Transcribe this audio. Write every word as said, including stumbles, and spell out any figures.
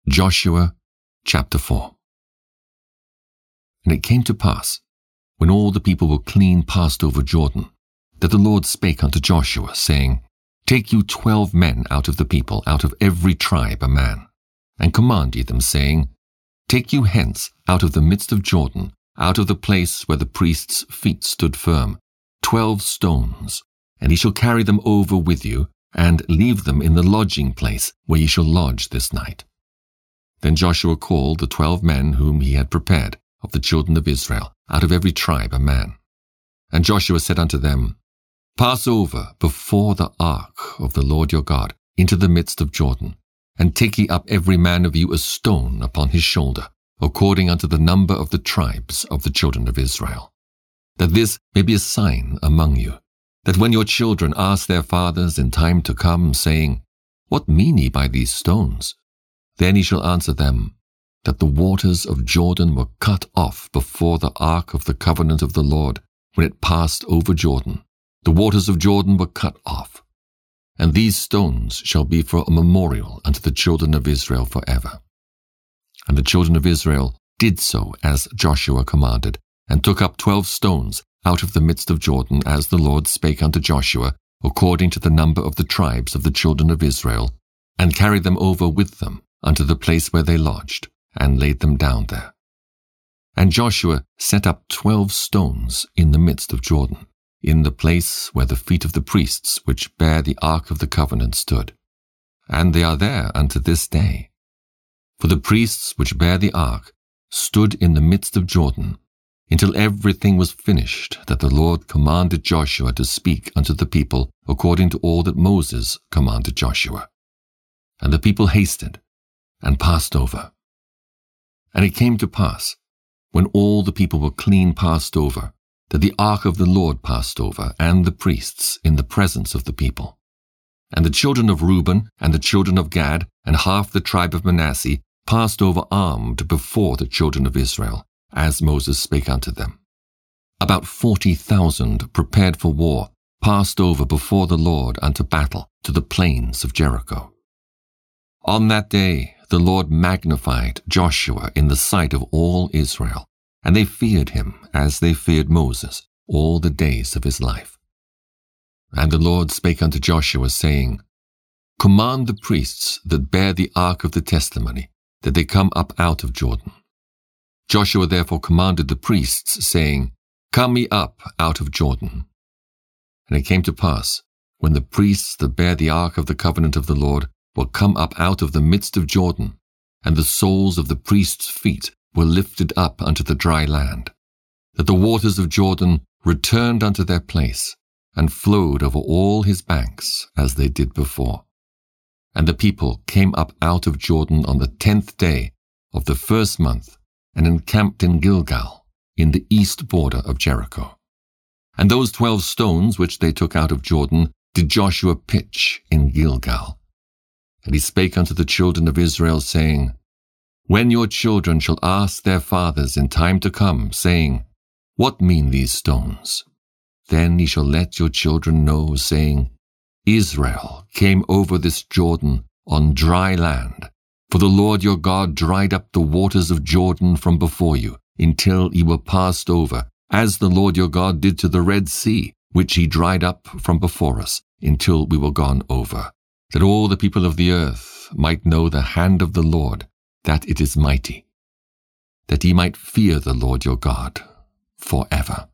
Joshua chapter four. And it came to pass, when all the people were clean passed over Jordan, that the Lord spake unto Joshua, saying, Take you twelve men out of the people, out of every tribe a man, and command ye them, saying, Take you hence out of the midst of Jordan, out of the place where the priests' feet stood firm, twelve stones, and ye shall carry them over with you, and leave them in the lodging place where ye shall lodge this night. Then Joshua called the twelve men whom he had prepared, of the children of Israel, out of every tribe a man. And Joshua said unto them, Pass over before the ark of the Lord your God into the midst of Jordan, and take ye up every man of you a stone upon his shoulder, according unto the number of the tribes of the children of Israel, that this may be a sign among you, that when your children ask their fathers in time to come, saying, What mean ye by these stones? Then he shall answer them, that the waters of Jordan were cut off before the ark of the covenant of the Lord, when it passed over Jordan. The waters of Jordan were cut off. And these stones shall be for a memorial unto the children of Israel forever. And the children of Israel did so as Joshua commanded, and took up twelve stones out of the midst of Jordan, as the Lord spake unto Joshua, according to the number of the tribes of the children of Israel, and carried them over with them unto the place where they lodged, and laid them down there. And Joshua set up twelve stones in the midst of Jordan, in the place where the feet of the priests which bear the ark of the covenant stood. And they are there unto this day. For the priests which bear the ark stood in the midst of Jordan, until everything was finished that the Lord commanded Joshua to speak unto the people, according to all that Moses commanded Joshua. And the people hasted, and passed over. And it came to pass, when all the people were clean passed over, that the ark of the Lord passed over, and the priests, in the presence of the people. And the children of Reuben, and the children of Gad, and half the tribe of Manasseh, passed over armed before the children of Israel, as Moses spake unto them. About forty thousand, prepared for war, passed over before the Lord unto battle to the plains of Jericho. On that day the Lord magnified Joshua in the sight of all Israel, and they feared him as they feared Moses all the days of his life. And the Lord spake unto Joshua, saying, Command the priests that bear the ark of the testimony, that they come up out of Jordan. Joshua therefore commanded the priests, saying, Come ye up out of Jordan. And it came to pass, when the priests that bear the ark of the covenant of the Lord were come up out of the midst of Jordan, and the soles of the priests' feet were lifted up unto the dry land, that the waters of Jordan returned unto their place, and flowed over all his banks, as they did before. And the people came up out of Jordan on the tenth day of the first month, and encamped in Gilgal, in the east border of Jericho. And those twelve stones which they took out of Jordan did Joshua pitch in Gilgal. And he spake unto the children of Israel, saying, When your children shall ask their fathers in time to come, saying, What mean these stones? Then ye shall let your children know, saying, Israel came over this Jordan on dry land, for the Lord your God dried up the waters of Jordan from before you, until ye were passed over, as the Lord your God did to the Red Sea, which he dried up from before us, until we were gone over, that all the people of the earth might know the hand of the Lord, that it is mighty, that ye might fear the Lord your God forever.